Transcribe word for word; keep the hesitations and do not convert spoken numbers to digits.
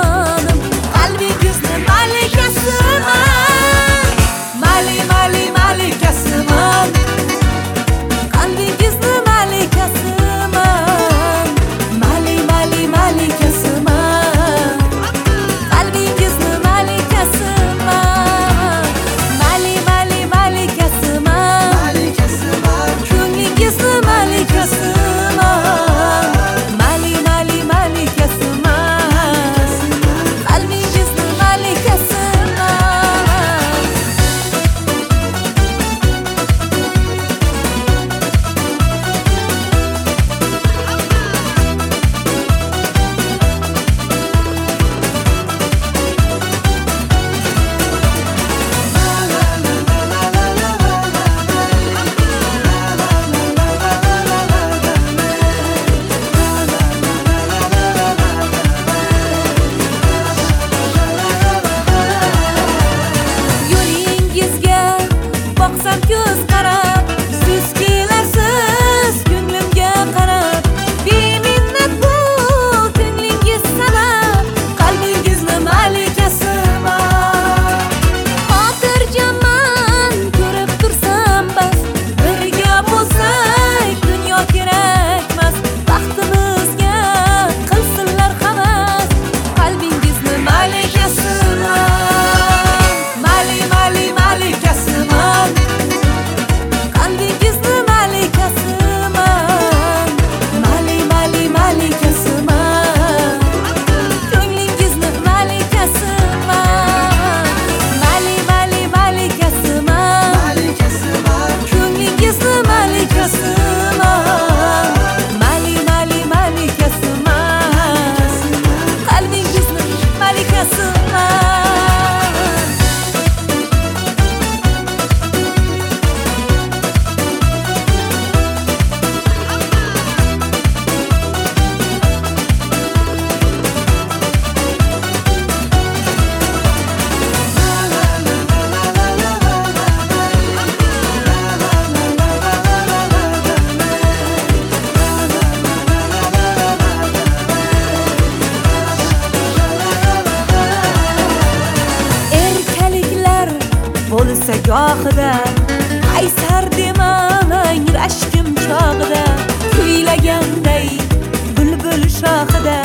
jonim, qalbingizni malikasiman. Mali mali malikasiman, qalbingizni malikasiman. Mali mali malikasiman, qalbingizni malikasiman. Mali mali malikasiman, ko'nglingizni malikasiman. Mali mali malikasiman, qalbingizni malikasiman. Yo'lingizga boqsam ko'z qarab, siz kelarsiz ko'nglimga qarab. Beminnat bu ko'nglingiz sabab, qalbingizni malikasiman. Xotirjamman ko'rib tursam bas, birga bo'lsak dunyo kerakmas. Baxtimizga qilsinlar havas, qalbingizni malikasiman. Mali mali malikasiman, qalbingizni malikasiman. Mali mali malikasiman, ko'nglingizni malikasiman. Mali mali malikasiman, ko'nglingizni malikasiman. Mali mali malikasiman, qalbingizni malikasiman. Erkaliklar bo'lsa gohida, qaysar demang rashkim chog'ida. Kuylaganday bulbul shoxida,